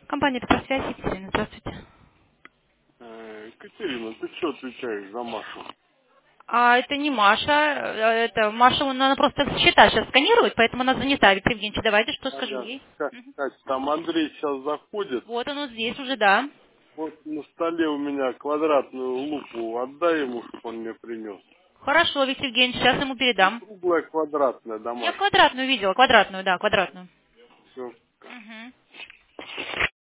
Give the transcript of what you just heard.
Компания «Петросвязь», Екатерина, здравствуйте. Екатерина, ты что отвечаешь за Машу? А это не Маша, это Маша, она просто счета сейчас сканирует, поэтому она занята. Виктор Евгеньевич, давайте, что скажу Понятно. ей. Мгм. Кать, там Андрей сейчас заходит. Вот он здесь уже, да. Вот на столе у меня квадратную лупу. Отдай ему, чтобы он мне принес. Хорошо, Виктор Евгеньевич, сейчас ему Ну, передам. круглая квадратная Я домашняя. квадратную видела, квадратную, да, квадратную. Все. Мгм.